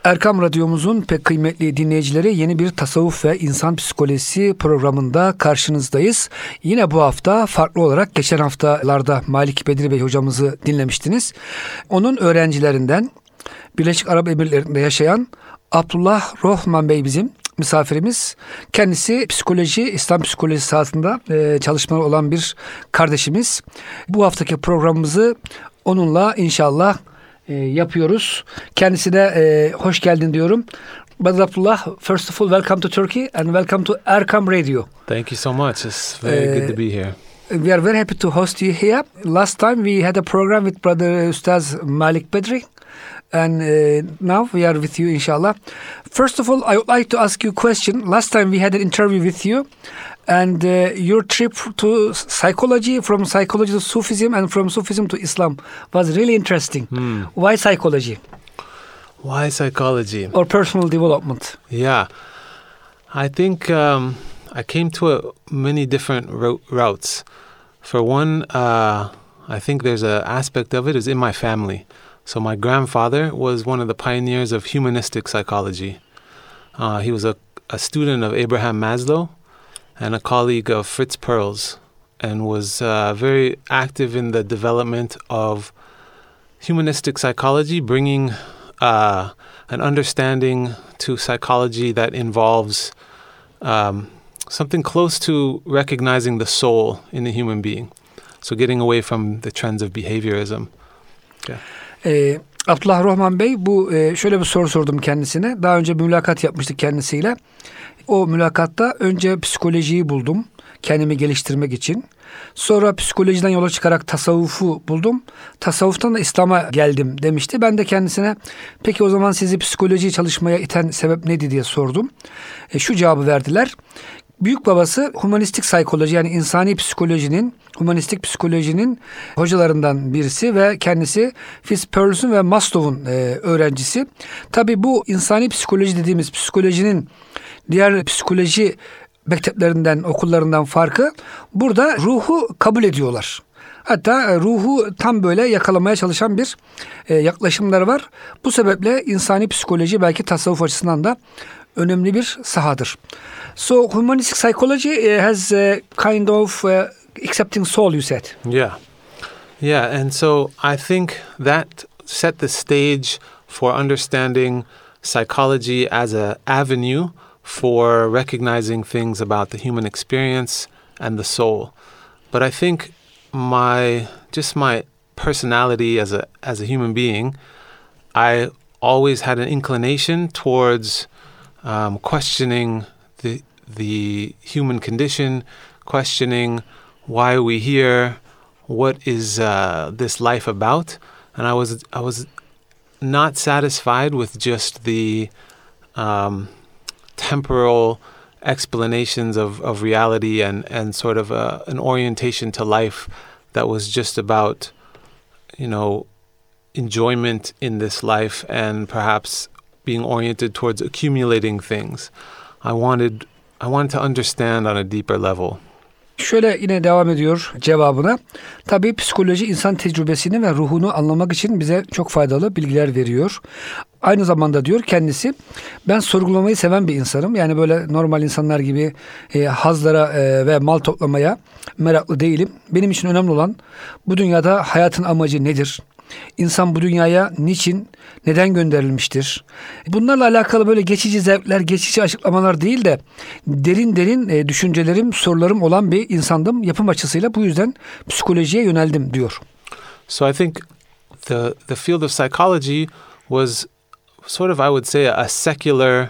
Erkam Radyomuzun pek kıymetli dinleyicileri, yeni bir tasavvuf ve insan psikolojisi programında karşınızdayız. Yine bu hafta farklı olarak geçen haftalarda Malik Bedri Bey hocamızı dinlemiştiniz. Onun öğrencilerinden Birleşik Arap Emirlikleri'nde yaşayan Abdullah Rohman Bey bizim misafirimiz. Kendisi psikoloji, İslam psikolojisi sahasında çalışmaları olan bir kardeşimiz. Bu haftaki programımızı onunla inşallah yapıyoruz. Kendisine hoş geldin diyorum. Brother Abdullah, first of all, welcome to Turkey and welcome to Erkam Radio. Thank you so much. It's very good to be here. We are very happy to host you here. Last time we had a program with Brother Ustaz Malik Bedri. And now we are with you, inshallah. First of all, I would like to ask you a question. Last time we had an interview with you. And your trip to psychology, from psychology to Sufism and from Sufism to Islam was really interesting. Why psychology? Why psychology? Or personal development? Yeah. I think I came to many different routes. For one, I think there's an aspect of it is in my family. So my grandfather was one of the pioneers of humanistic psychology. He was a student of Abraham Maslow and a colleague of Fritz Perls, and was very active in the development of humanistic psychology, bringing an understanding to psychology that involves something close to recognizing the soul in the human being. So getting away from the trends of behaviorism. Yeah. Abdullah Rohman Bey, şöyle bir soru sordum kendisine. Daha önce bir mülakat yapmıştık kendisiyle. O mülakatta önce psikolojiyi buldum kendimi geliştirmek için. Sonra psikolojiden yola çıkarak tasavvufu buldum. Tasavvuftan da İslam'a geldim demişti. Ben de kendisine peki o zaman sizi psikolojiyi çalışmaya iten sebep neydi diye sordum. Şu cevabı verdiler. Büyük babası humanistik psikoloji, yani insani psikolojinin, humanistik psikolojinin hocalarından birisi ve kendisi Fritz Perls'ün ve Maslow'un öğrencisi. Tabii bu insani psikoloji dediğimiz psikolojinin diğer psikoloji mekteplerinden, okullarından farkı, burada ruhu kabul ediyorlar. Hatta ruhu tam böyle yakalamaya çalışan bir yaklaşımları var. Bu sebeple insani psikoloji belki tasavvuf açısından da önemli bir sahadır. So humanistic psychology has a kind of accepting soul, you said. Yeah, and so I think that set the stage for understanding psychology as an avenue for recognizing things about the human experience and the soul. But I think my personality as a human being, I always had an inclination towards questioning the human condition, questioning why are we here, what is this life about, and I was not satisfied with just the temporal explanations of reality and sort of an orientation to life that was just about, enjoyment in this life and perhaps being oriented towards accumulating things. I wanted to understand on a deeper level. Şöyle yine devam ediyor cevabına. Tabii psikoloji insan tecrübesini ve ruhunu anlamak için bize çok faydalı bilgiler veriyor. Aynı zamanda diyor kendisi, ben sorgulamayı seven bir insanım. Yani böyle normal insanlar gibi hazlara ve mal toplamaya meraklı değilim. Benim için önemli olan bu dünyada hayatın amacı nedir? İnsan bu dünyaya niçin, neden gönderilmiştir? Bunlarla alakalı böyle geçici zevkler, geçici açıklamalar değil de derin düşüncelerim, sorularım olan bir insandım. Yapım açısıyla bu yüzden psikolojiye yöneldim diyor. So I think the field of psychology was sort of, I would say, a secular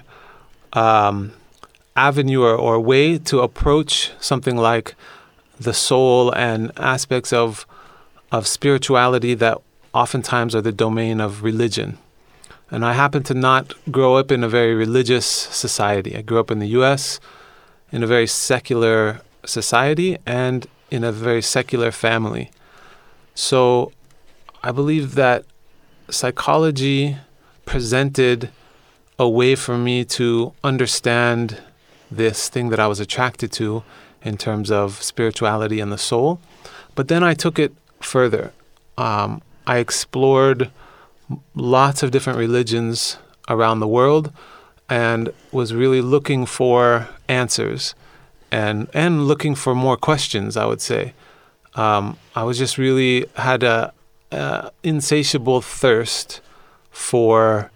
avenue or way to approach something like the soul and aspects of spirituality that oftentimes are the domain of religion. And I happen to not grow up in a very religious society. I grew up in the U.S. in a very secular society and in a very secular family. So I believe that psychology presented a way for me to understand this thing that I was attracted to in terms of spirituality and the soul. But then I took it further. I explored lots of different religions around the world and was really looking for answers and looking for more questions, I would say. I was just really had a insatiable thirst for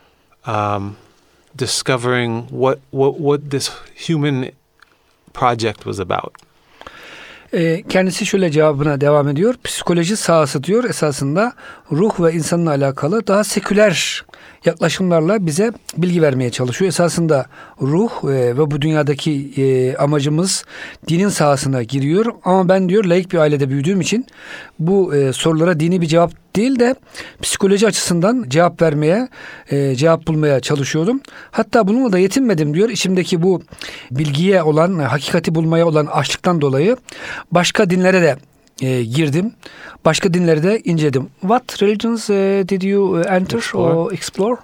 discovering what this human project was about. Kendisi şöyle cevabına devam ediyor. Psikoloji sahası diyor esasında ruh ve insanla alakalı daha seküler yaklaşımlarla bize bilgi vermeye çalışıyor. Esasında ruh ve bu dünyadaki amacımız dinin sahasına giriyor. Ama ben diyor laik bir ailede büyüdüğüm için bu sorulara dini bir cevap değil de psikoloji açısından cevap vermeye, cevap bulmaya çalışıyordum. Hatta bununla da yetinmedim diyor. İçimdeki bu bilgiye olan, hakikati bulmaya olan açlıktan dolayı başka dinlere de girdim. Başka dinleri de inceledim. What religions did you enter or explore?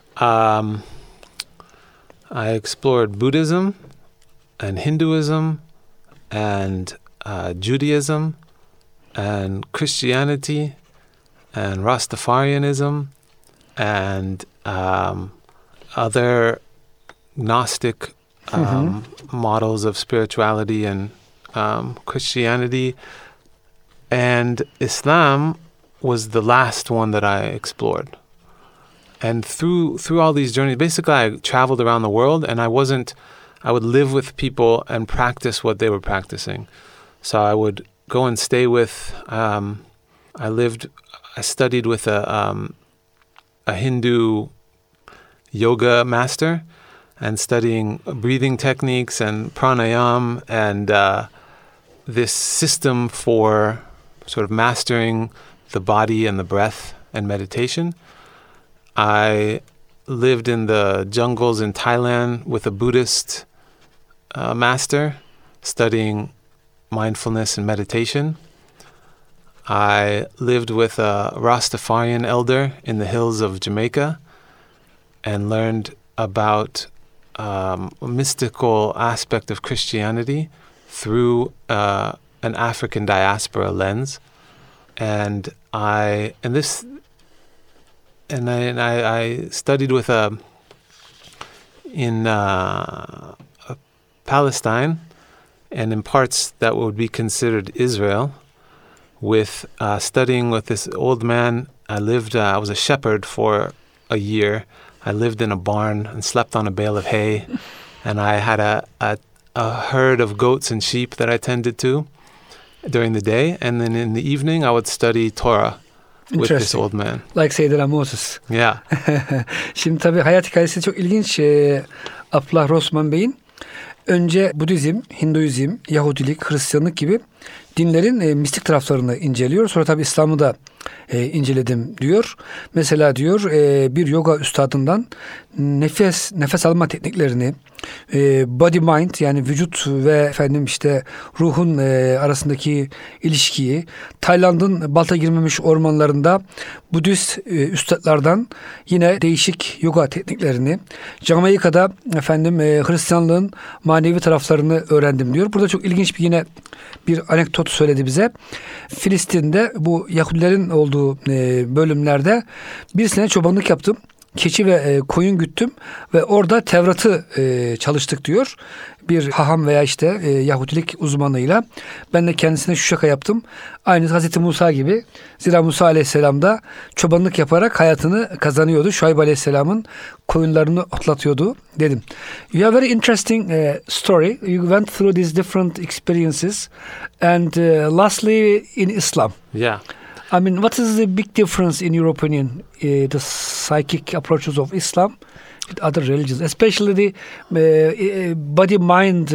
I explored Buddhism and Hinduism and Judaism and Christianity and Rastafarianism and other Gnostic models of spirituality and Christianity. And Islam was the last one that I explored. And through all these journeys, basically I traveled around the world and I would live with people and practice what they were practicing. So I would go and stay with, I studied with a Hindu yoga master and studying breathing techniques and pranayam and this system for sort of mastering the body and the breath and meditation. I lived in the jungles in Thailand with a Buddhist master studying mindfulness and meditation. I lived with a Rastafarian elder in the hills of Jamaica and learned about a mystical aspect of Christianity through an African diaspora lens, and I studied with in Palestine and in parts that would be considered Israel, with studying with this old man. I was a shepherd for a year. I lived in a barn and slept on a bale of hay, and I had a herd of goats and sheep that I tended to during the day, and then in the evening I would study Torah with this old man. Like Sayyidina Moses. Yeah. Şimdi tabii hayat hikayesi çok ilginç. Abdullah Rosman Bey'in önce Budizm, Hinduizm, Yahudilik, Hristiyanlık gibi dinlerin mistik taraflarını inceliyor. Sonra tabii İslam'ı da inceledim diyor. Mesela diyor bir yoga üstadından nefes alma tekniklerini, body mind yani vücut ve ruhun arasındaki ilişkiyi, Tayland'ın balta girmemiş ormanlarında Budist üstadlardan yine değişik yoga tekniklerini, Jamaika'da Hristiyanlığın manevi taraflarını öğrendim diyor. Burada çok ilginç bir anekdot söyledi bize. Filistin'de bu Yahudilerin olduğu bölümlerde bir sene çobanlık yaptım. Keçi ve koyun güttüm ve orada Tevrat'ı çalıştık diyor. Bir haham veya Yahudilik uzmanıyla. Ben de kendisine şu şaka yaptım. Aynı Hazreti Musa gibi. Zira Musa Aleyhisselam da çobanlık yaparak hayatını kazanıyordu. Şuayb Aleyhisselam'ın koyunlarını otlatıyordu dedim. You have a very interesting story. You went through these different experiences. And lastly in Islam. Yeah. I mean, what is the big difference in your opinion, the psychic approaches of Islam with other religions, especially the body-mind,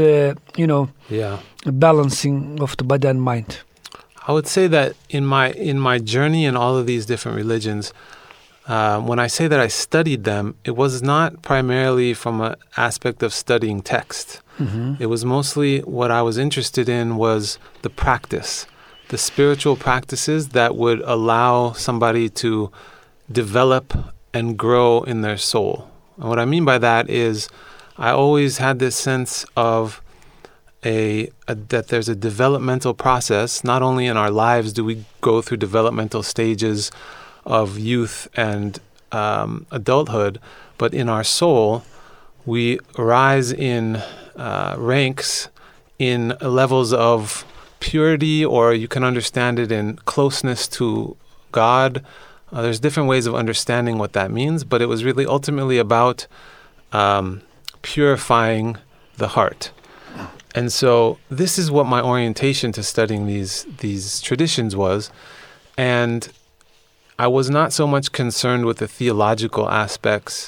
balancing of the body and mind? I would say that in my journey in all of these different religions, when I say that I studied them, it was not primarily from an aspect of studying text. Mm-hmm. It was mostly what I was interested in was the practice. The spiritual practices that would allow somebody to develop and grow in their soul. And what I mean by that is I always had this sense of that there's a developmental process. Not only in our lives do we go through developmental stages of youth and adulthood, but in our soul, we rise in ranks in levels of purity, or you can understand it in closeness to God. There's different ways of understanding what that means, but it was really ultimately about purifying the heart. And so this is what my orientation to studying these traditions was. And I was not so much concerned with the theological aspects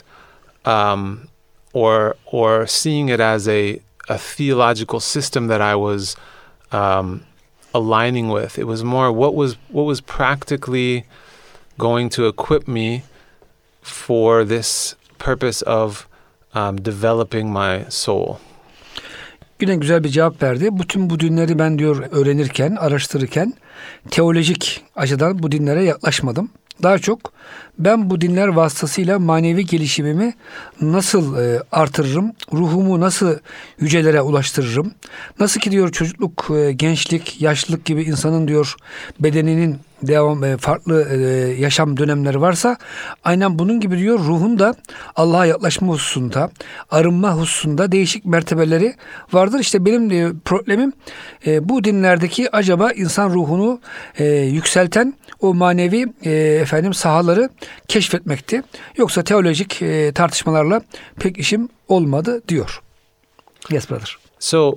or seeing it as a theological system that I was aligning with. It was more what was practically going to equip me for this purpose of developing my soul. Yine güzel bir cevap verdi. Bütün bu dinleri ben diyor öğrenirken, araştırırken teolojik açıdan bu dinlere yaklaşmadım. Daha çok ben bu dinler vasıtasıyla manevi gelişimimi nasıl artırırım, ruhumu nasıl yücelere ulaştırırım, nasıl ki diyor çocukluk, gençlik, yaşlılık gibi insanın diyor bedeninin farklı yaşam dönemleri varsa, aynen bunun gibi diyor ruhun da Allah'a yaklaşma hususunda, arınma hususunda değişik mertebeleri vardır. İşte benim problemim bu dinlerdeki acaba insan ruhunu yükselten o manevi sahaları keşfetmekti. Yoksa teolojik tartışmalarla pek işim olmadı diyor. Yes, brother. So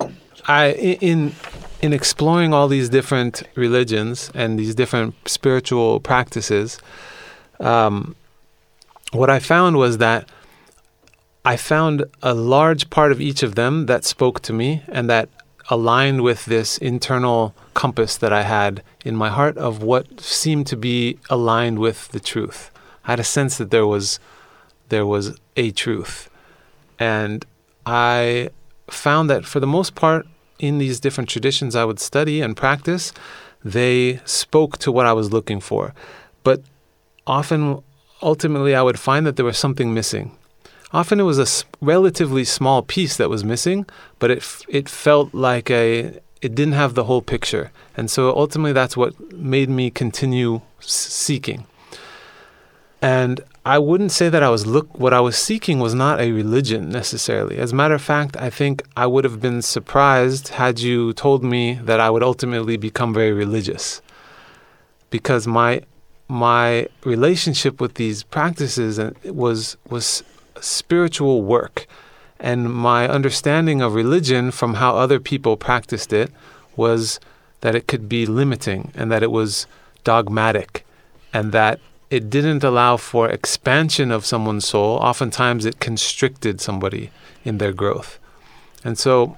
in exploring all these different religions and these different spiritual practices, what I found was that I found a large part of each of them that spoke to me and that aligned with this internal compass that I had in my heart of what seemed to be aligned with the truth. I had a sense that there was a truth. And I found that for the most part, in these different traditions I would study and practice, they spoke to what I was looking for. But often, ultimately, I would find that there was something missing. Often it was a relatively small piece that was missing, but it felt like it didn't have the whole picture. And so ultimately that's what made me continue seeking. And I wouldn't say that what I was seeking was not a religion necessarily. As a matter of fact, I think I would have been surprised had you told me that I would ultimately become very religious. Because my relationship with these practices was spiritual work. And my understanding of religion from how other people practiced it was that it could be limiting and that it was dogmatic and that it didn't allow for expansion of someone's soul. Oftentimes it constricted somebody in their growth. And so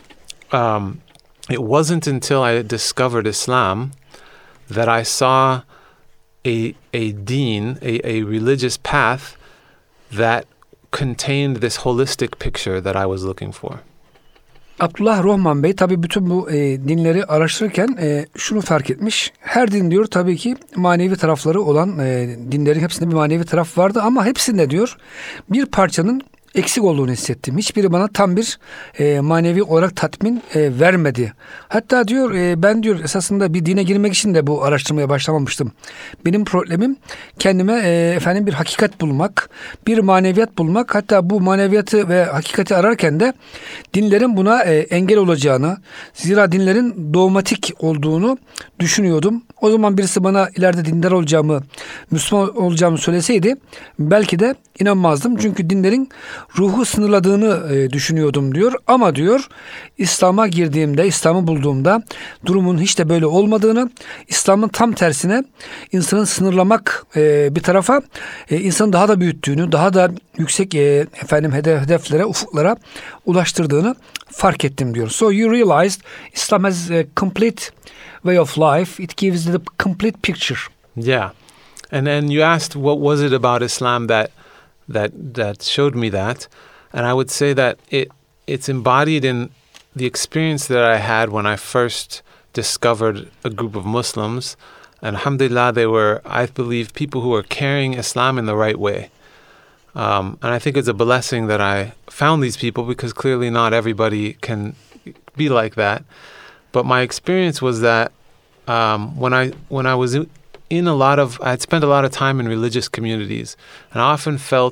it wasn't until I discovered Islam that I saw a deen, a religious path that contained this holistic picture that I was looking for. Abdullah Rohman Bey tabii bütün bu dinleri araştırırken şunu fark etmiş. Her din diyor tabii ki manevi tarafları olan dinlerin hepsinde bir manevi taraf vardı ama hepsinde diyor bir parçanın eksik olduğunu hissettim. Hiçbiri bana tam bir manevi olarak tatmin vermedi. Hatta diyor ben diyor esasında bir dine girmek için de bu araştırmaya başlamamıştım. Benim problemim kendime bir hakikat bulmak, bir maneviyat bulmak. Hatta bu maneviyatı ve hakikati ararken de dinlerin buna engel olacağını, zira dinlerin dogmatik olduğunu düşünüyordum. O zaman birisi bana ileride dindar olacağımı, Müslüman olacağımı söyleseydi belki de inanmazdım. Çünkü dinlerin ruhu sınırladığını düşünüyordum diyor. Ama diyor İslam'a girdiğimde, İslam'ı bulduğumda durumun hiç de böyle olmadığını, İslam'ın tam tersine insanın sınırlamak bir tarafa insanı daha da büyüttüğünü, daha da yüksek hedeflere, ufuklara ulaştırdığını fark ettim diyor. So you realized Islam has a complete way of life. It gives the complete picture. Yeah. And then you asked what was it about Islam that showed me that. And I would say that it's embodied in the experience that I had when I first discovered a group of Muslims. And alhamdulillah, they were, I believe, people who were carrying Islam in the right way. And I think it's a blessing that I found these people because clearly not everybody can be like that. But my experience was that when I was I had spent a lot of time in religious communities, and I often felt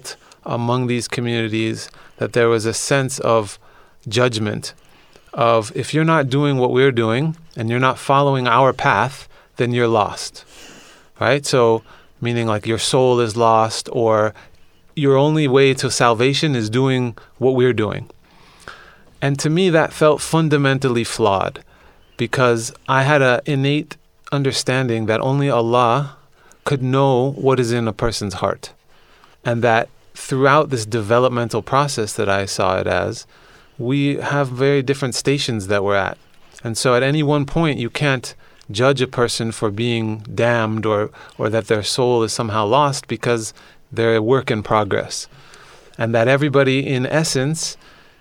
among these communities that there was a sense of judgment of if you're not doing what we're doing and you're not following our path, then you're lost, right? So meaning like your soul is lost or your only way to salvation is doing what we're doing. And to me, that felt fundamentally flawed because I had an innate understanding that only Allah could know what is in a person's heart. And that throughout this developmental process that I saw it as, we have very different stations that we're at. And so at any one point, you can't judge a person for being damned or that their soul is somehow lost because they're a work in progress. And that everybody in essence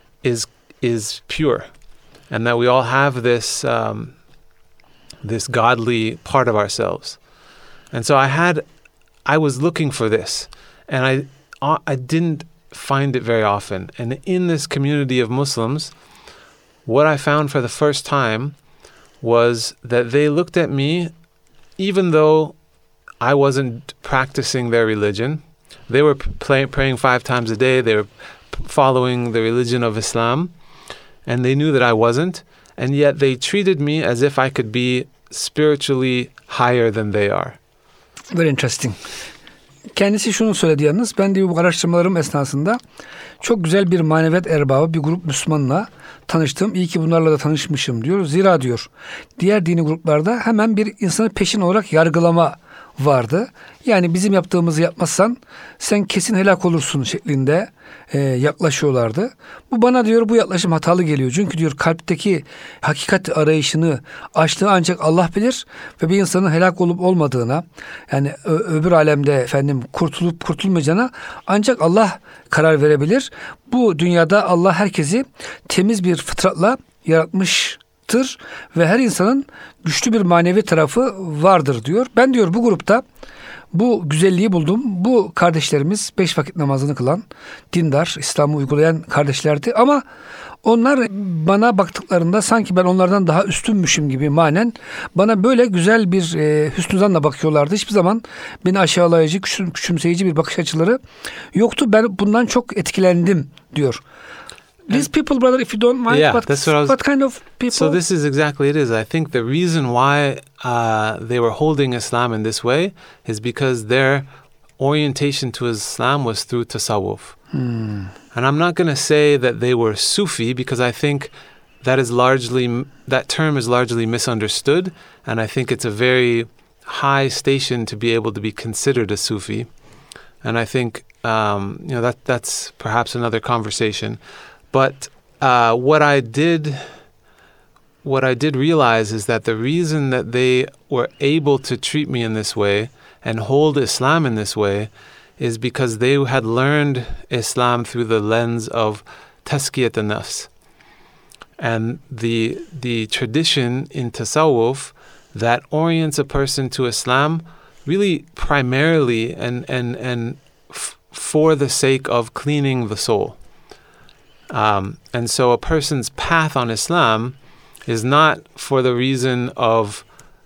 is pure. And that we all have this this godly part of ourselves. And so I was looking for this. And I didn't find it very often. And in this community of Muslims, what I found for the first time was that they looked at me, even though I wasn't practicing their religion. They were praying 5 times a day. They were following the religion of Islam. And they knew that I wasn't. And yet they treated me as if I could be spiritually higher than they are. Very interesting. Kendisi şunu söyledi yalnız. Ben de bu araştırmalarım esnasında çok güzel bir maneviyat erbabı bir grup Müslümanla tanıştım. İyi ki bunlarla da tanışmışım diyor. Zira diyor diğer dini gruplarda hemen bir insanı peşin olarak yargılama vardı. Yani bizim yaptığımızı yapmazsan sen kesin helak olursun şeklinde yaklaşıyorlardı. Bu bana diyor bu yaklaşım hatalı geliyor. Çünkü diyor kalpteki hakikat arayışını açtığı ancak Allah bilir ve bir insanın helak olup olmadığına yani öbür alemde kurtulup kurtulmayacağına ancak Allah karar verebilir. Bu dünyada Allah herkesi temiz bir fıtratla yaratmıştır ve her insanın güçlü bir manevi tarafı vardır diyor. Ben diyor bu grupta bu güzelliği buldum. Bu kardeşlerimiz 5 vakit namazını kılan, dindar, İslam'ı uygulayan kardeşlerdi. Ama onlar bana baktıklarında sanki ben onlardan daha üstünmüşüm gibi manen bana böyle güzel bir hüsnü zanla bakıyorlardı. Hiçbir zaman beni aşağılayıcı, küçümseyici bir bakış açıları yoktu. Ben bundan çok etkilendim diyor. These people, brother, if you don't mind, what kind of people? So this is exactly it is. I think the reason why they were holding Islam in this way is because their orientation to Islam was through tasawwuf. And I'm not going to say that they were Sufi because I think that term is largely misunderstood, and I think it's a very high station to be able to be considered a Sufi. And I think that's perhaps another conversation. But what I did realize is that the reason that they were able to treat me in this way and hold Islam in this way is because they had learned Islam through the lens of tazkiyat an-nafs. And the tradition in tasawwuf that orients a person to Islam really primarily and for the sake of cleaning the soul. And so a person's path on Islam is not for the reason of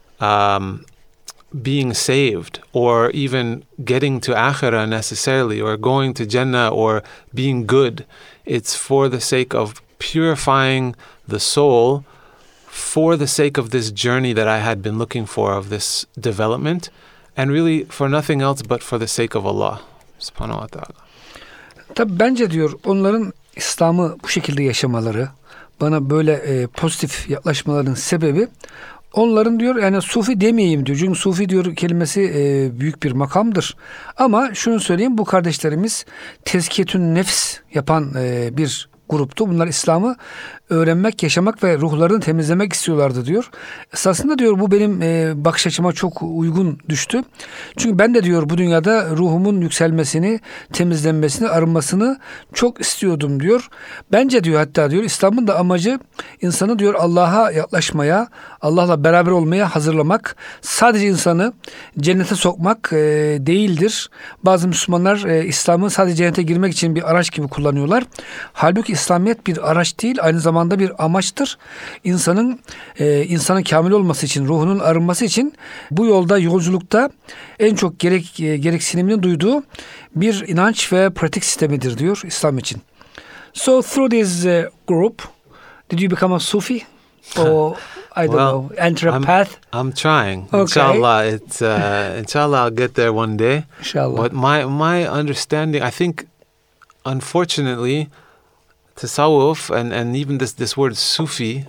being saved or even getting to Akhirah necessarily or going to Jannah or being good. It's for the sake of purifying the soul for the sake of this journey that I had been looking for, of this development, and really for nothing else but for the sake of Allah subhanahu wa ta'ala. Tabi bence diyor onların İslam'ı bu şekilde yaşamaları, bana böyle pozitif yaklaşmalarının sebebi onların diyor yani Sufi demeyeyim diyor. Çünkü Sufi diyor kelimesi büyük bir makamdır. Ama şunu söyleyeyim, bu kardeşlerimiz tezkiyetün nefs yapan bir gruptu. Bunlar İslam'ı öğrenmek, yaşamak ve ruhlarını temizlemek istiyorlardı diyor. Esasında diyor bu benim bakış açıma çok uygun düştü. Çünkü ben de diyor bu dünyada ruhumun yükselmesini, temizlenmesini, arınmasını çok istiyordum diyor. Bence diyor hatta diyor İslam'ın da amacı insanı diyor Allah'a yaklaşmaya, Allah'la beraber olmaya hazırlamak. Sadece insanı cennete sokmak değildir. Bazı Müslümanlar İslam'ı sadece cennete girmek için bir araç gibi kullanıyorlar. Halbuki İslamiyet bir araç değil, aynı zamanda bir amaçtır. İnsanın kamil olması için, ruhunun arınması için bu yolculukta en çok gereksinimini duyduğu bir inanç ve pratik sistemidir diyor İslam için. So through this group, did you become a Sufi? Or I don't know, enter a path? I'm trying. Okay. Inshallah, inshallah I'll get there one day. Inshallah. But my understanding, I think, unfortunately, tasawwuf and even this word Sufi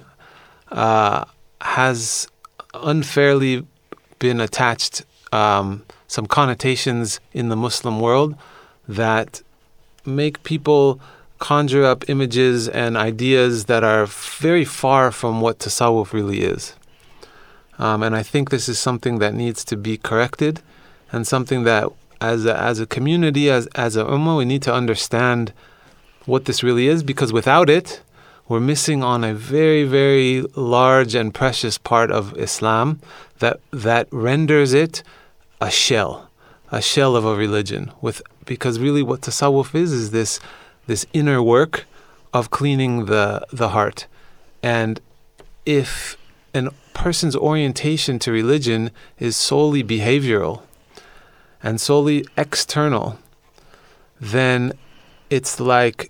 has unfairly been attached some connotations in the Muslim world that make people conjure up images and ideas that are very far from what tasawwuf really is. And I think this is something that needs to be corrected, and something that as a community, as a ummah, we need to understand what this really is, because without it, we're missing on a very, very large and precious part of Islam that renders it a shell of a religion. Because really what tasawwuf is this inner work of cleaning the heart. And if a person's orientation to religion is solely behavioral and solely external, then it's like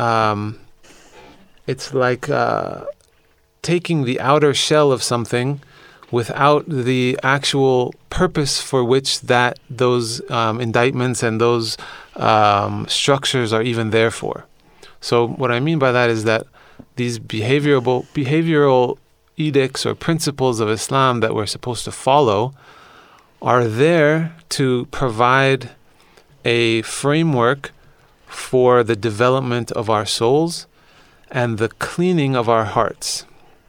taking the outer shell of something without the actual purpose for which those indictments and those structures are even there for. So what I mean by that is that these behavioral edicts or principles of Islam that we're supposed to follow are there to provide a framework for the development of our souls and the cleaning of our hearts.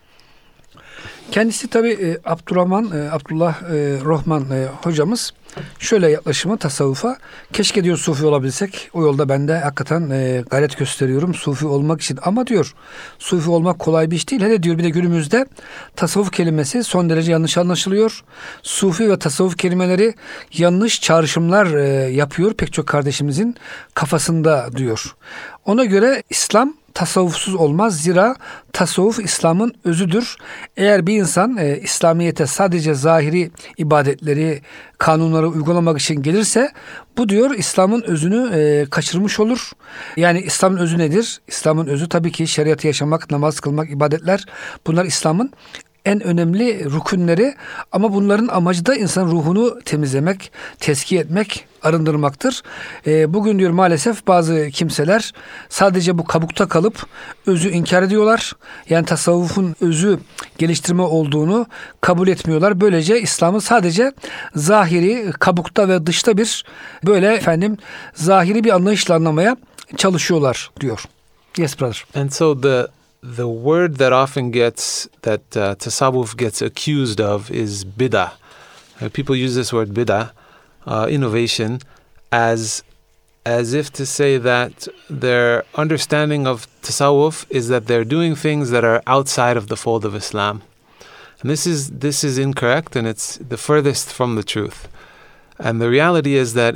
Kendisi tabii Abdullah Rahman hocamız şöyle yaklaşımı tasavvufa. Keşke diyor Sufi olabilsek. O yolda ben de hakikaten gayret gösteriyorum Sufi olmak için. Ama diyor Sufi olmak kolay bir iş değil. Hele diyor bir de günümüzde tasavvuf kelimesi son derece yanlış anlaşılıyor. Sufi ve tasavvuf kelimeleri yanlış çağrışımlar yapıyor pek çok kardeşimizin kafasında diyor. Ona göre İslam tasavvufsuz olmaz. Zira tasavvuf İslam'ın özüdür. Eğer bir insan İslamiyet'e sadece zahiri ibadetleri, kanunları uygulamak için gelirse bu diyor İslam'ın özünü kaçırmış olur. Yani İslam'ın özü nedir? İslam'ın özü tabii ki şeriatı yaşamak, namaz kılmak, ibadetler. Bunlar İslam'ın en önemli rükünleri, ama bunların amacı da insanın ruhunu temizlemek, tezkiye etmek, arındırmaktır. Bugün diyor maalesef bazı kimseler sadece bu kabukta kalıp özü inkar ediyorlar. Yani tasavvufun özü geliştirme olduğunu kabul etmiyorlar. Böylece İslam'ı sadece zahiri, kabukta ve dışta bir böyle zahiri bir anlayışla anlamaya çalışıyorlar diyor. Yes brother. And so the word that often tasawwuf gets accused of is bid'ah. People use this word bid'ah, innovation, as if to say that their understanding of tasawwuf is that they're doing things that are outside of the fold of Islam. And this is incorrect, and it's the furthest from the truth. And the reality is that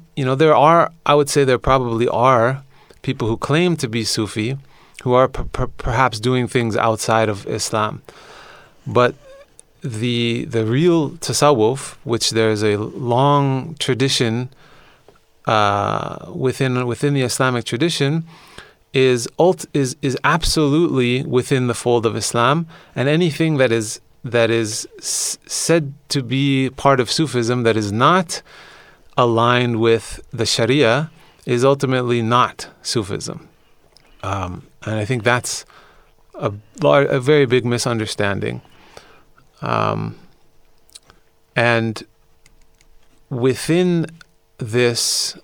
there probably are people who claim to be Sufi who are perhaps doing things outside of Islam. But the real tasawwuf, which there's a long tradition within the Islamic tradition, is absolutely within the fold of Islam, and anything that is said to be part of Sufism that is not aligned with the Sharia is ultimately not Sufism. And I think that's a very big misunderstanding. And within this,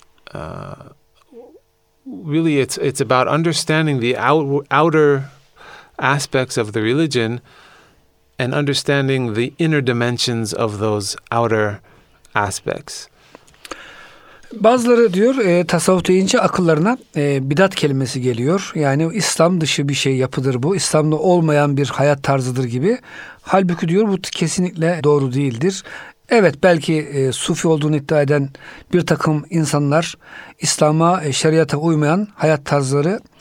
really it's about understanding the outer aspects of the religion and understanding the inner dimensions of those outer aspects. Bazıları diyor tasavvuf deyince akıllarına bidat kelimesi geliyor. Yani İslam dışı bir şey, yapıdır bu. İslam'da olmayan bir hayat tarzıdır gibi. Halbuki diyor bu kesinlikle doğru değildir. Evet, belki Sufi olduğunu iddia eden bir takım insanlar İslam'a, şeriata uymayan hayat tarzları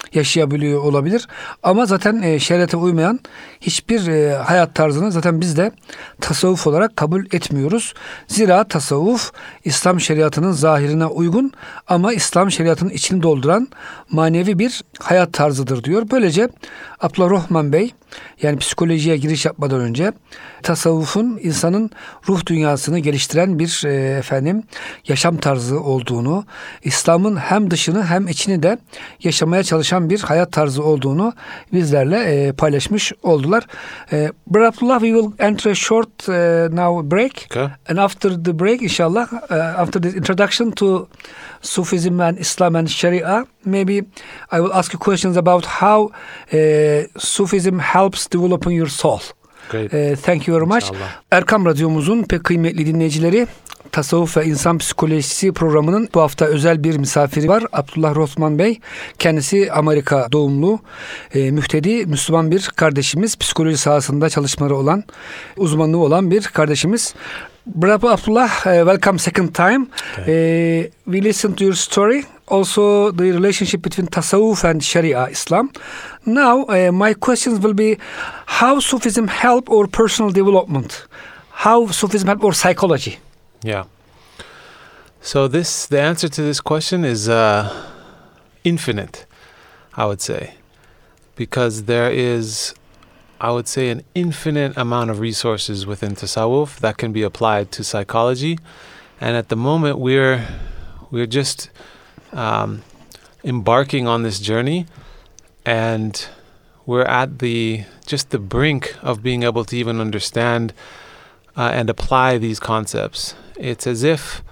yaşayabiliyor olabilir. Ama zaten şeriata uymayan hiçbir hayat tarzını zaten biz de tasavvuf olarak kabul etmiyoruz. Zira tasavvuf İslam şeriatının zahirine uygun ama İslam şeriatının içini dolduran manevi bir hayat tarzıdır diyor. Böylece Abdullah Rahman Bey, yani psikolojiye giriş yapmadan önce tasavvufun insanın ruh dünyasını geliştiren bir yaşam tarzı olduğunu, İslam'ın hem dışını hem içini de yaşamaya çalışan bir hayat tarzı olduğunu bizlerle paylaşmış oldular. Brother Abdullah, we will enter a short now break. Okay. And after the break, inshallah, after the introduction to Sufism and Islam and Sharia, maybe I will ask you questions about how Sufism helps developing your soul. Great. Thank you very much. İnşallah. Erkam Radyomuzun pek kıymetli dinleyicileri, Tasavvuf ve İnsan Psikolojisi programının bu hafta özel bir misafiri var. Abdullah Rahman Bey. Kendisi Amerika doğumlu, mühtedi, Müslüman bir kardeşimiz. Psikoloji sahasında çalışmaları olan, uzmanlığı olan bir kardeşimiz. Brother Abdullah, welcome second time. Okay. We listened to your story. Also the relationship between Tasawwuf and Sharia Islam. Now my questions will be how Sufism help our personal development? How Sufism help our psychology? Yeah. So the answer to this question is infinite, I would say, because there is, I would say, an infinite amount of resources within Tasawwuf that can be applied to psychology. And at the moment, we're just embarking on this journey, and we're at the brink of being able to even understand and apply these concepts. It's as if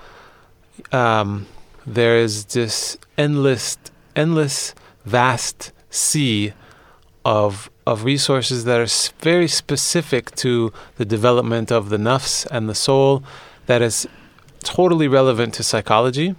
there is this endless, vast sea of resources that are very specific to the development of the nafs and the soul, that is totally relevant to psychology.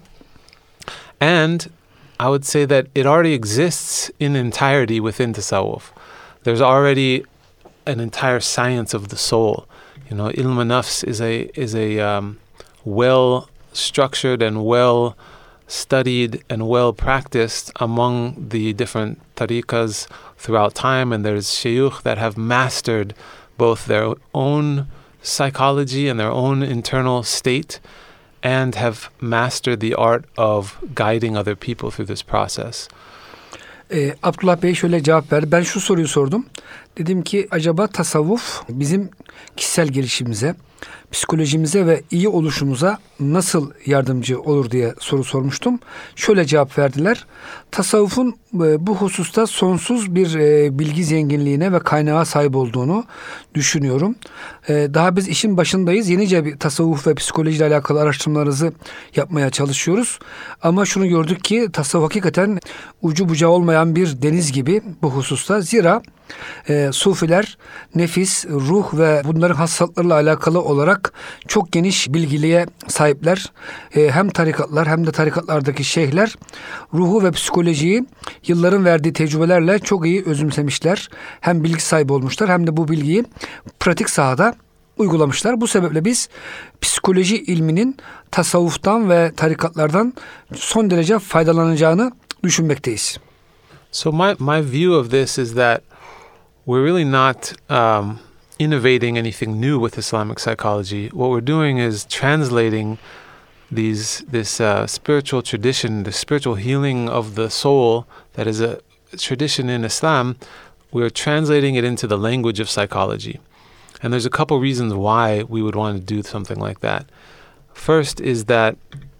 And I would say that it already exists in entirety within Tasawwuf. There's already an entire science of the soul. You know, Ilm al-Nafs is a well structured and well studied and well practiced among the different tariqas throughout time, and there's shayukh that have mastered both their own psychology and their own internal state, and have mastered the art of guiding other people through this process. Abdullah Bey şöyle cevap verdi. Ben şu soruyu sordum. Dedim ki acaba tasavvuf bizim kişisel gelişimimize, psikolojimize ve iyi oluşumuza nasıl yardımcı olur diye soru sormuştum. Şöyle cevap verdiler. Tasavvufun bu hususta sonsuz bir bilgi zenginliğine ve kaynağa sahip olduğunu düşünüyorum. Daha biz işin başındayız. Yenice bir tasavvuf ve psikolojiyle alakalı araştırmalarımızı yapmaya çalışıyoruz. Ama şunu gördük ki tasavvuf hakikaten ucu bucağı olmayan bir deniz gibi bu hususta. Zira Sufiler nefis, ruh ve bunların hastalıklarıyla alakalı olarak çok geniş bilgiliğe sahipler. Hem tarikatlar hem de tarikatlardaki şeyhler ruhu ve psikolojiyi yılların verdiği tecrübelerle çok iyi özümsemişler. Hem bilgi sahibi olmuşlar hem de bu bilgiyi pratik sahada uygulamışlar. Bu sebeple biz psikoloji ilminin tasavvuftan ve tarikatlardan son derece faydalanacağını düşünmekteyiz. So my view of this is that we're really not innovating anything new with Islamic psychology. What we're doing is translating this spiritual tradition, the spiritual healing of the soul that is a tradition in Islam. We're translating it into the language of psychology. And there's a couple reasons why we would want to do something like that. First is that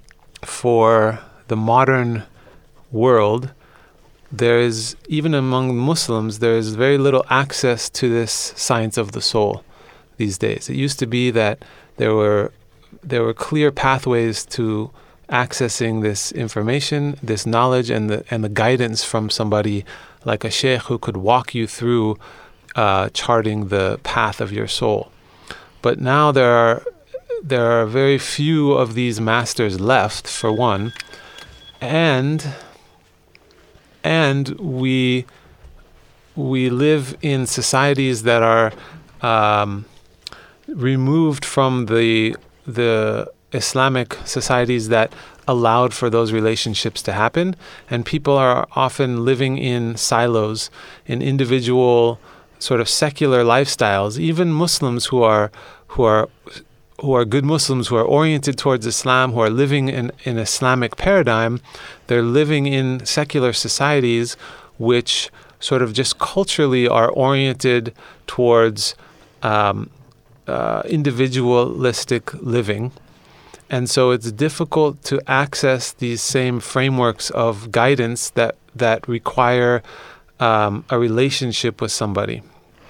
for the modern world, there is, even among Muslims, there is very little access to this science of the soul these days. It used to be that there were clear pathways to accessing this information, this knowledge, and the guidance from somebody like a sheikh who could walk you through charting the path of your soul. But now there are very few of these masters left, for one, and we live in societies that are removed from the Islamic societies that allowed for those relationships to happen. And people are often living in silos, in individual sort of secular lifestyles. Even Muslims who are good Muslims, who are oriented towards Islam, who are living in Islamic paradigm, they're living in secular societies which sort of just culturally are oriented towards individualistic living. And so it's difficult to access these same frameworks of guidance that require a relationship with somebody.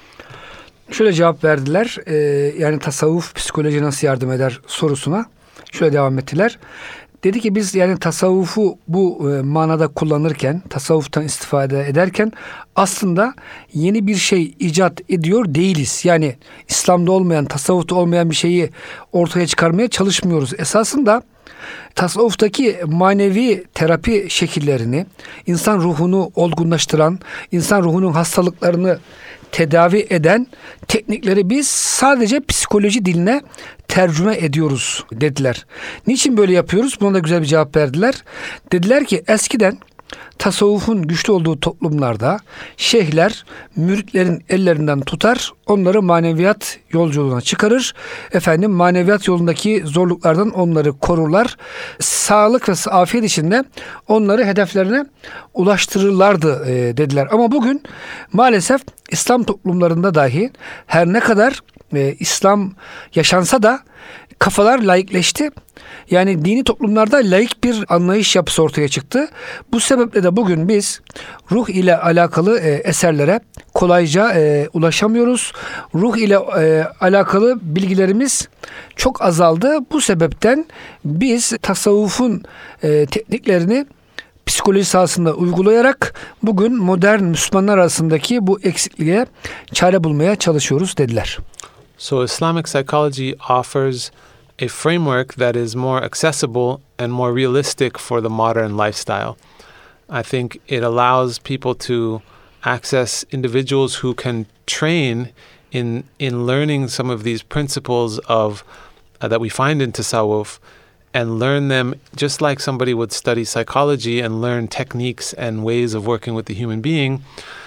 Şöyle cevap verdiler. Yani tasavvuf psikoloji nasıl yardım eder sorusuna. Şöyle devam ettiler. Dedi ki biz yani tasavvufu bu manada kullanırken, tasavvuftan istifade ederken aslında yeni bir şey icat ediyor değiliz. Yani İslam'da olmayan, tasavvufta olmayan bir şeyi ortaya çıkarmaya çalışmıyoruz. Esasında tasavvuftaki manevi terapi şekillerini, insan ruhunu olgunlaştıran, insan ruhunun hastalıklarını tedavi eden teknikleri biz sadece psikoloji diline tercüme ediyoruz dediler. Niçin böyle yapıyoruz? Buna da güzel bir cevap verdiler. Dediler ki eskiden tasavvufun güçlü olduğu toplumlarda şeyhler müritlerin ellerinden tutar, onları maneviyat yolculuğuna çıkarır. Maneviyat yolundaki zorluklardan onları korurlar. Sağlık ve afiyet içinde onları hedeflerine ulaştırırlardı dediler. Ama bugün maalesef İslam toplumlarında dahi her ne kadar İslam yaşansa da kafalar laikleşti. Yani dini toplumlarda laik bir anlayış yapısı ortaya çıktı. Bu sebeple de bugün biz ruh ile alakalı eserlere kolayca ulaşamıyoruz. Ruh ile alakalı bilgilerimiz çok azaldı. Bu sebepten biz tasavvufun tekniklerini psikoloji sahasında uygulayarak bugün modern Müslümanlar arasındaki bu eksikliğe çare bulmaya çalışıyoruz dediler. So Islamic psychology offers a framework that is more accessible and more realistic for the modern lifestyle. I think it allows people to access individuals who can train in learning some of these principles of that we find in tasawwuf, and learn them just like somebody would study psychology and learn techniques and ways of working with the human being.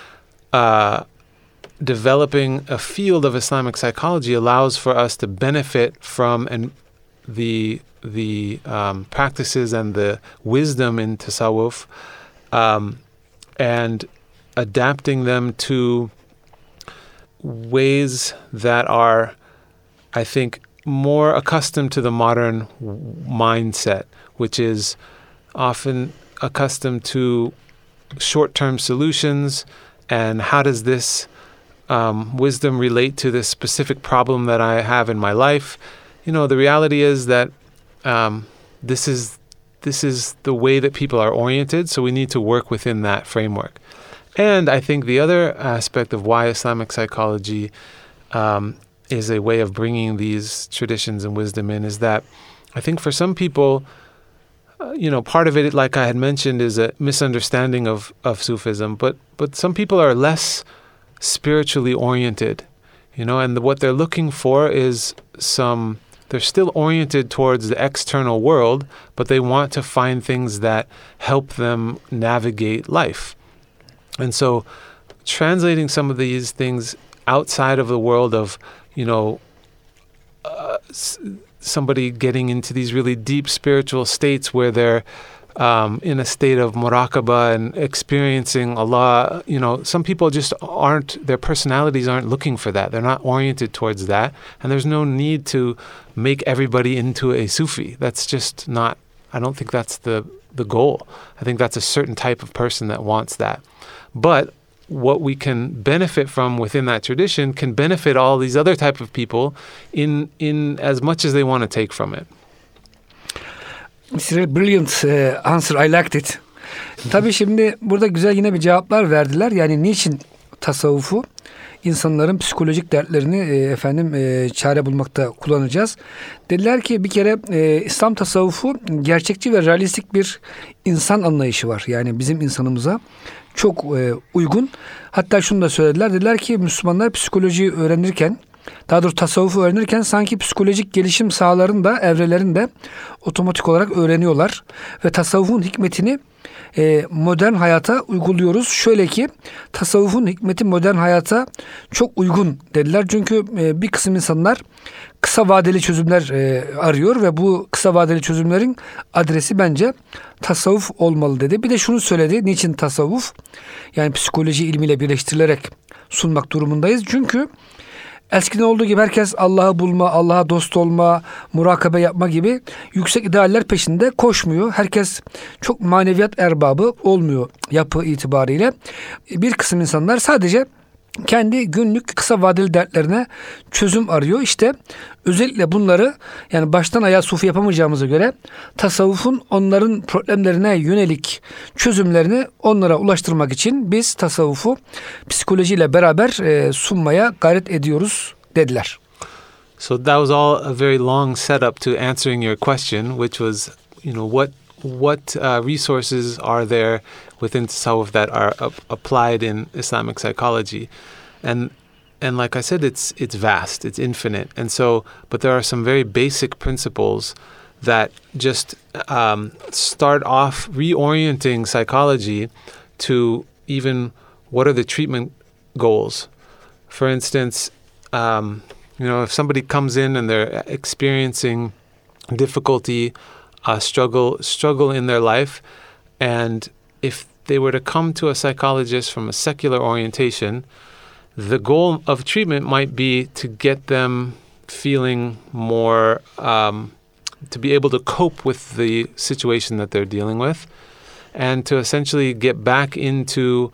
Developing a field of Islamic psychology allows for us to benefit from the practices and the wisdom in tasawwuf, and adapting them to ways that are, I think, more accustomed to the modern mindset, which is often accustomed to short-term solutions and how does this wisdom relate to this specific problem that I have in my life. You know, the reality is that this is the way that people are oriented, so we need to work within that framework. And I think the other aspect of why Islamic psychology is a way of bringing these traditions and wisdom in is that I think for some people, part of it, like I had mentioned, is a misunderstanding of Sufism, but some people are less spiritually oriented, and what they're looking for is they're still oriented towards the external world, but they want to find things that help them navigate life. And so translating some of these things outside of the world of, somebody getting into these really deep spiritual states where they're in a state of muraqabah and experiencing Allah. Some people just their personalities aren't looking for that. They're not oriented towards that. And there's no need to make everybody into a Sufi. That's just not, I don't think that's the goal. I think that's a certain type of person that wants that. But what we can benefit from within that tradition can benefit all these other type of people in as much as they want to take from it. It's a brilliant answer. I liked it. Tabii şimdi burada güzel yine bir cevaplar verdiler. Yani niçin tasavvufu insanların psikolojik dertlerini çare bulmakta kullanacağız. Dediler ki bir kere İslam tasavvufu gerçekçi ve realistik bir insan anlayışı var. Yani bizim insanımıza çok uygun. Hatta şunu da söylediler. Dediler ki Müslümanlar psikolojiyi öğrenirken daha doğrusu tasavvufu öğrenirken sanki psikolojik gelişim sahalarını da, evrelerini de otomatik olarak öğreniyorlar. Ve tasavvufun hikmetini modern hayata uyguluyoruz. Şöyle ki tasavvufun hikmeti modern hayata çok uygun dediler. Çünkü bir kısım insanlar kısa vadeli çözümler arıyor ve bu kısa vadeli çözümlerin adresi bence tasavvuf olmalı dedi. Bir de şunu söyledi. Niçin tasavvuf? Yani psikoloji ilmiyle birleştirilerek sunmak durumundayız. Çünkü eskiden olduğu gibi herkes Allah'ı bulma, Allah'a dost olma, murakabe yapma gibi yüksek idealler peşinde koşmuyor. Herkes çok maneviyat erbabı olmuyor yapı itibariyle. Bir kısım insanlar sadece kendi günlük kısa vadeli dertlerine çözüm arıyor. İşte özellikle bunları yani baştan ayağa sufi yapamayacağımıza göre tasavvufun onların problemlerine yönelik çözümlerini onlara ulaştırmak için biz tasavvufu psikolojiyle beraber sunmaya gayret ediyoruz dediler. So that was all a very long setup to answering your question, which was, what resources are there within tasawwuf that are applied in Islamic psychology, and like I said, it's vast, it's infinite, and so, but there are some very basic principles that just start off reorienting psychology to even what are the treatment goals. For instance, if somebody comes in and they're experiencing difficulty, struggle in their life, and if they were to come to a psychologist from a secular orientation, the goal of treatment might be to get them feeling more, to be able to cope with the situation that they're dealing with, and to essentially get back into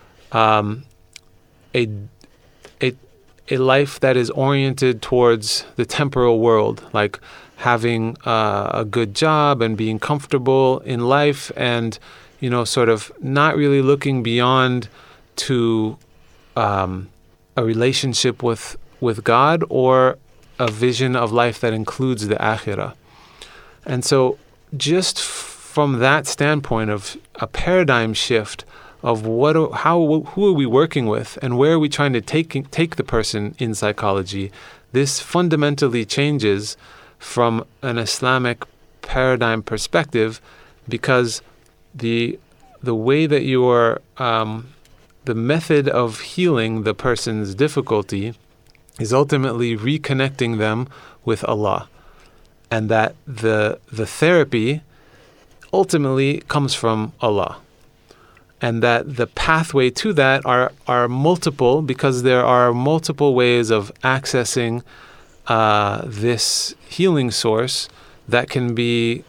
a life that is oriented towards the temporal world, like having a good job and being comfortable in life, and sort of not really looking beyond to a relationship with God or a vision of life that includes the akhirah. And so just from that standpoint of a paradigm shift of who are we working with and where are we trying to take the person in psychology, this fundamentally changes from an Islamic paradigm perspective, because the way that you are, the method of healing the person's difficulty is ultimately reconnecting them with Allah, and that the therapy ultimately comes from Allah, and that the pathway to that are multiple, because there are multiple ways of accessing this healing source that can be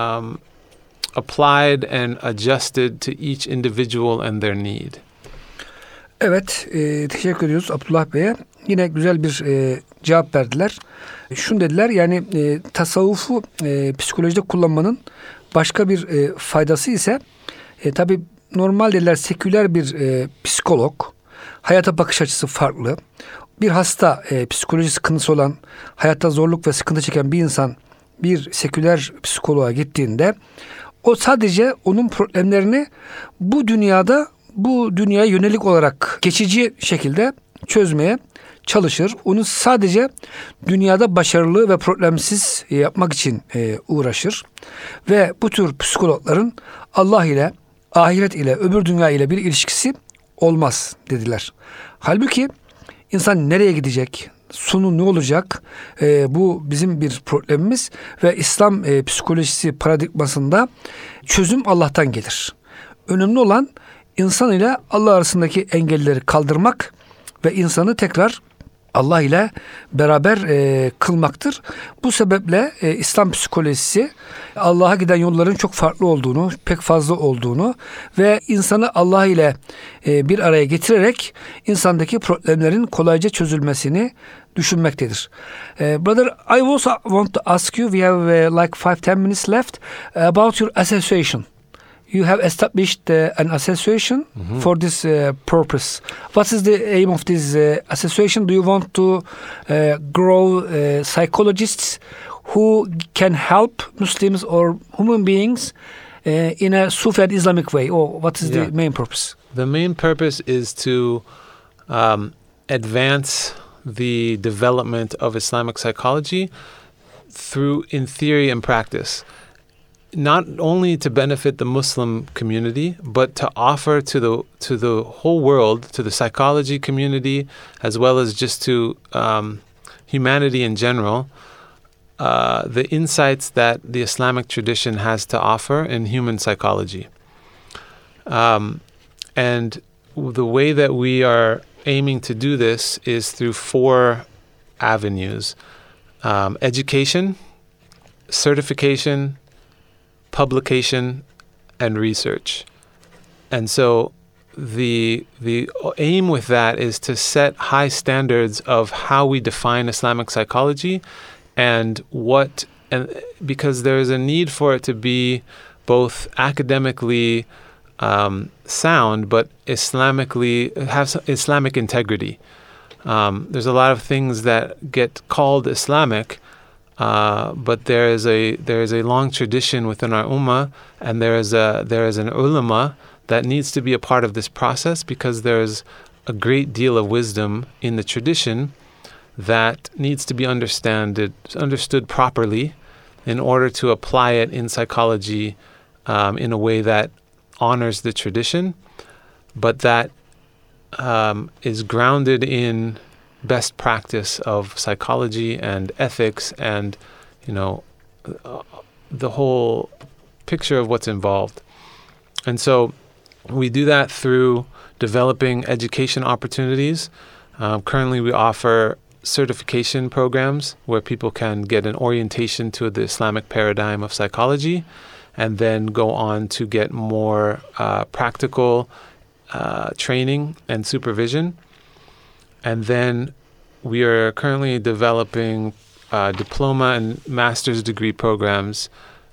applied and adjusted to each individual and their need. Evet, teşekkür ediyoruz Abdullah Bey'e. Yine güzel bir cevap verdiler. Şunu dediler, yani tasavvufu psikolojide kullanmanın başka bir faydası ise tabii normal dediler seküler bir psikolog, hayata bakış açısı farklı. Bir hasta, psikoloji sıkıntısı olan, hayatta zorluk ve sıkıntı çeken bir insan bir seküler psikoloğa gittiğinde o sadece onun problemlerini bu dünyaya yönelik olarak geçici şekilde çözmeye çalışır. Onu sadece dünyada başarılı ve problemsiz yapmak için uğraşır. Ve bu tür psikologların Allah ile, ahiret ile, öbür dünya ile bir ilişkisi olmaz dediler. Halbuki insan nereye gidecek? Sonu ne olacak? Bu bizim bir problemimiz ve İslam psikolojisi paradigmasında çözüm Allah'tan gelir. Önemli olan insan ile Allah arasındaki engelleri kaldırmak ve insanı tekrar Allah ile beraber kılmaktır. Bu sebeple İslam psikolojisi Allah'a giden yolların çok farklı olduğunu, pek fazla olduğunu ve insanı Allah ile bir araya getirerek insandaki problemlerin kolayca çözülmesini düşünmektedir. Brother, I also want to ask you, we have like 5-10 minutes left, about your association. You have established an association for this purpose. What is the aim of this association? Do you want to grow psychologists who can help Muslims or human beings in a Sufi and Islamic way? Or what is the main purpose? The main purpose is to advance the development of Islamic psychology in theory and practice, not only to benefit the Muslim community, but to offer to the whole world, to the psychology community, as well as just to humanity in general, the insights that the Islamic tradition has to offer in human psychology. And the way that we are aiming to do this is through 4 avenues: education, certification, publication, and research. And so the aim with that is to set high standards of how we define Islamic psychology, and because there is a need for it to be both academically sound, but Islamically have Islamic integrity. There's a lot of things that get called Islamic, but there is a long tradition within our ummah, and there is an ulama that needs to be a part of this process, because there's a great deal of wisdom in the tradition that needs to be understood properly in order to apply it in psychology in a way that honors the tradition, but that is grounded in best practice of psychology and ethics and, the whole picture of what's involved. And so we do that through developing education opportunities. Currently, we offer certification programs where people can get an orientation to the Islamic paradigm of psychology, and then go on to get more practical training and supervision. And then we are currently developing diploma and master's degree programs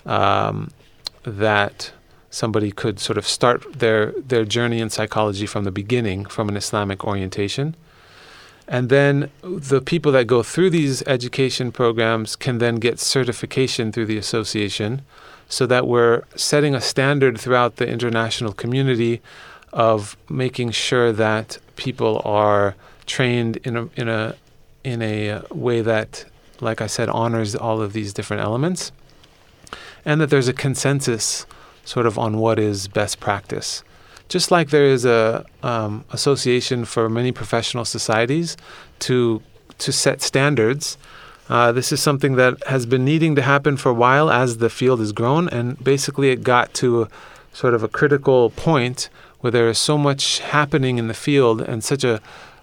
that somebody could sort of start their journey in psychology from the beginning, from an Islamic orientation. And then the people that go through these education programs can then get certification through the association, so that we're setting a standard throughout the international community of making sure that people are trained in a way that, like I said, honors all of these different elements, and that there's a consensus sort of on what is best practice. Just like there is a association for many professional societies to set standards, this is something that has been needing to happen for a while as the field has grown, and basically it got to a sort of a critical point where there is so much happening in the field and such an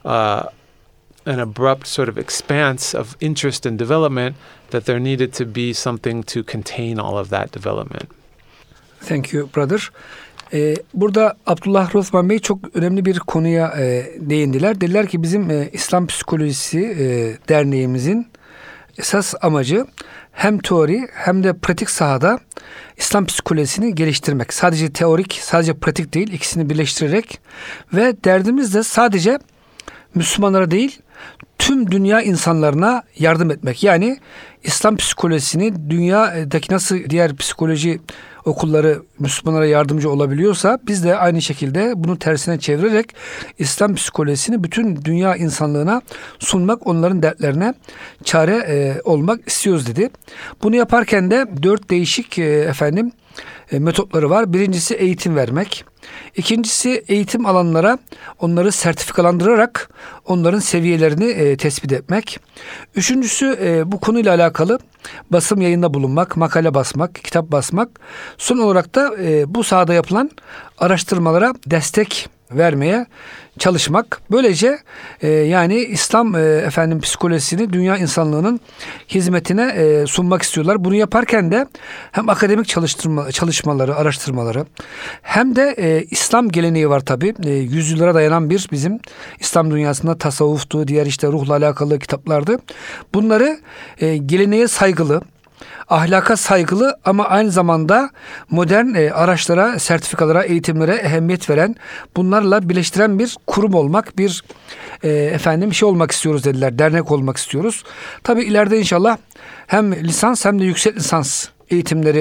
abrupt sort of expanse of interest and development that there needed to be something to contain all of that development. Thank you, brother. Burada Abdullah Rothman Bey çok önemli bir konuya değindiler. Dediler ki bizim İslam Psikolojisi Derneğimizin esas amacı hem teori hem de pratik sahada İslam psikolojisini geliştirmek. Sadece teorik, sadece pratik değil, ikisini birleştirerek ve derdimiz de sadece Müslümanlara değil, tüm dünya insanlarına yardım etmek. Yani İslam psikolojisini dünyadaki nasıl diğer psikoloji okulları Müslümanlara yardımcı olabiliyorsa, biz de aynı şekilde bunu tersine çevirerek İslam psikolojisini bütün dünya insanlığına sunmak, onların dertlerine çare olmak istiyoruz dedi. Bunu yaparken de 4 değişik metotları var. Birincisi eğitim vermek. İkincisi eğitim alanlara onları sertifikalandırarak onların seviyelerini tespit etmek. Üçüncüsü bu konuyla alakalı basım yayında bulunmak, makale basmak, kitap basmak. Son olarak da bu sahada yapılan araştırmalara destek vermeye çalışmak. Böylece yani İslam psikolojisini dünya insanlığının hizmetine sunmak istiyorlar. Bunu yaparken de hem akademik çalışmaları, araştırmaları hem de İslam geleneği var tabii. Yüzyıllara dayanan bir bizim İslam dünyasında tasavvuftu, diğer ruhla alakalı kitaplardı. Bunları geleneğe saygılı, ahlaka saygılı ama aynı zamanda modern araçlara, sertifikalara, eğitimlere ehemmiyet veren, bunlarla birleştiren bir kurum olmak, bir şey olmak istiyoruz dediler. Dernek olmak istiyoruz. Tabii ileride inşallah hem lisans hem de yüksek lisans eğitimleri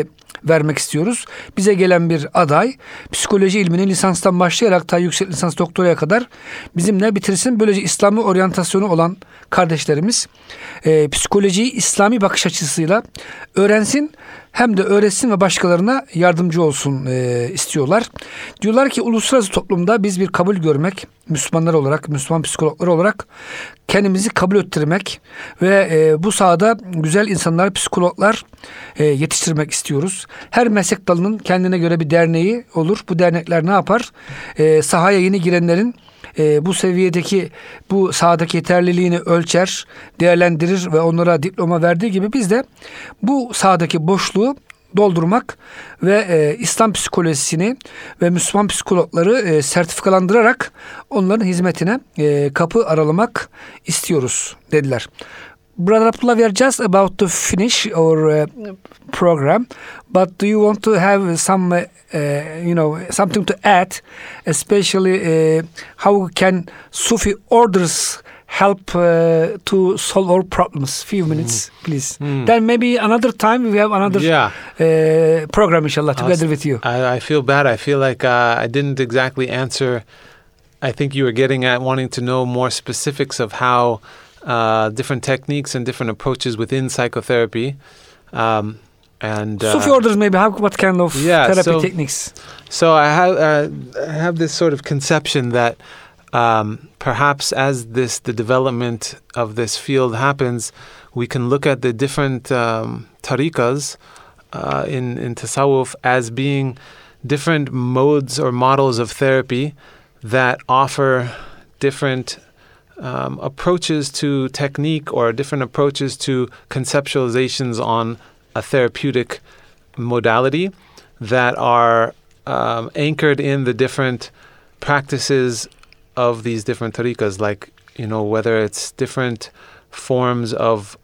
vermek istiyoruz. Bize gelen bir aday psikoloji ilmini lisanstan başlayarak ta yüksek lisans doktoraya kadar bizimle bitirsin. Böylece İslami oryantasyonu olan kardeşlerimiz psikolojiyi İslami bakış açısıyla öğrensin, hem de öğretsin ve başkalarına yardımcı olsun istiyorlar. Diyorlar ki uluslararası toplumda biz bir kabul görmek, Müslümanlar olarak, Müslüman psikologlar olarak kendimizi kabul ettirmek ve bu sahada güzel insanlar, psikologlar yetiştirmek istiyoruz. Her meslek dalının kendine göre bir derneği olur. Bu dernekler ne yapar? Sahaya yeni girenlerin bu seviyedeki, bu sahadaki yeterliliğini ölçer, değerlendirir ve onlara diploma verdiği gibi biz de bu sahadaki boşluğu doldurmak ve İslam psikolojisini ve Müslüman psikologları sertifikalandırarak onların hizmetine kapı aralamak istiyoruz dediler. Brother Abdullah, we are just about to finish our program, but do you want to have some, something to add, especially how can Sufi orders help to solve our problems? Few minutes, please. Then maybe another time we have another program, inshallah, together with you. I feel bad. I feel like I didn't exactly answer. I think you were getting at wanting to know more specifics of how different techniques and different approaches within psychotherapy. Sufi orders, maybe what kind of therapy techniques? So I have this sort of conception that perhaps as the development of this field happens, we can look at the different tariqas in tasawwuf as being different modes or models of therapy that offer different approaches to technique or different approaches to conceptualizations on a therapeutic modality that are anchored in the different practices of these different tariqas, like, whether it's different forms of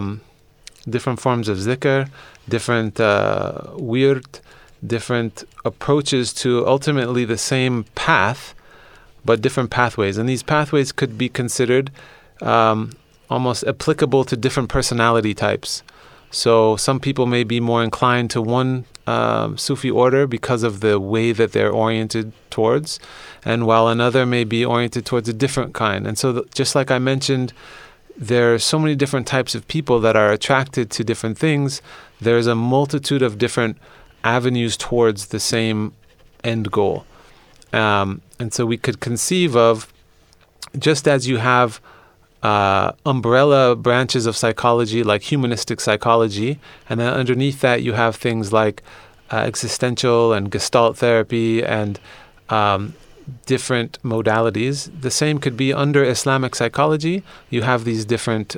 zikr, different wird, different approaches to ultimately the same path, but different pathways. And these pathways could be considered almost applicable to different personality types. So some people may be more inclined to one Sufi order because of the way that they're oriented towards, and while another may be oriented towards a different kind. And so just like I mentioned, there are so many different types of people that are attracted to different things. There's a multitude of different avenues towards the same end goal. And so we could conceive of, just as you have umbrella branches of psychology like humanistic psychology, and then underneath that you have things like existential and gestalt therapy and different modalities. The same could be under Islamic psychology. You have these different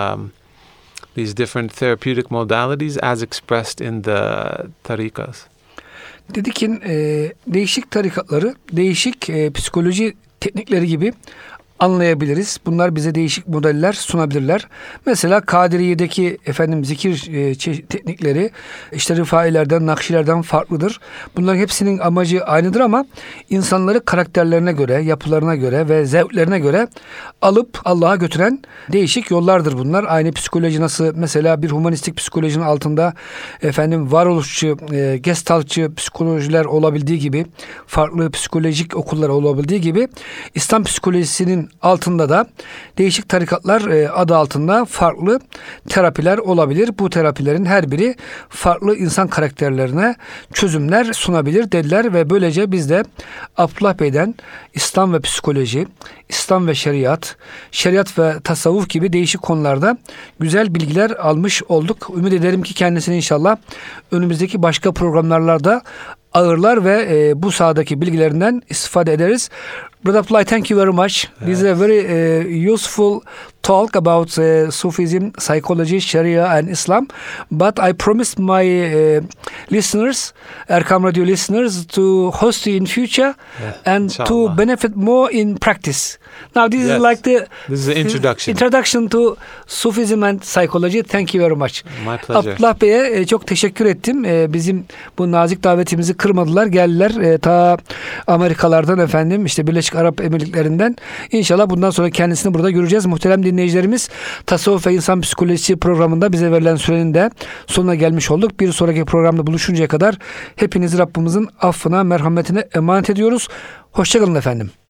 therapeutic modalities as expressed in the tariqas. Dedi ki değişik tarikatları, değişik psikoloji teknikleri gibi anlayabiliriz. Bunlar bize değişik modeller sunabilirler. Mesela Kadiriye'deki zikir teknikleri işte Rifailerden, Nakşilerden farklıdır. Bunların hepsinin amacı aynıdır ama insanları karakterlerine göre, yapılarına göre ve zevklerine göre alıp Allah'a götüren değişik yollardır bunlar. Aynı psikoloji nasıl mesela bir humanistik psikolojinin altında varoluşçu, gestaltçı psikolojiler olabildiği gibi, farklı psikolojik okullar olabildiği gibi İslam psikolojisinin altında da değişik tarikatlar adı altında farklı terapiler olabilir. Bu terapilerin her biri farklı insan karakterlerine çözümler sunabilir dediler ve böylece biz de Abdullah Bey'den İslam ve psikoloji, İslam ve şeriat, şeriat ve tasavvuf gibi değişik konularda güzel bilgiler almış olduk. Ümit ederim ki kendisini inşallah önümüzdeki başka programlarda ağırlar ve bu sahadaki bilgilerinden istifade ederiz. Brother Abdullah, thank you very much. This is a very useful talk about Sufism, psychology, Sharia and Islam. But I promised my listeners, Erkam Radio listeners, to host you in future and to benefit more in practice. Now this is like this is the introduction to Sufism and psychology. Thank you very much. My pleasure. Abdullah Bey'e çok teşekkür ettim. Bizim bu nazik davetimizi kırmadılar. Geldiler ta Amerikalardan işte Birleşik Birleşik Arap Emirlikleri'nden. İnşallah bundan sonra kendisini burada göreceğiz. Muhterem dinleyicilerimiz, Tasavvuf ve İnsan Psikolojisi programında bize verilen sürenin de sonuna gelmiş olduk. Bir sonraki programda buluşuncaya kadar hepinizi Rabbimizin affına, merhametine emanet ediyoruz. Hoşça kalın efendim.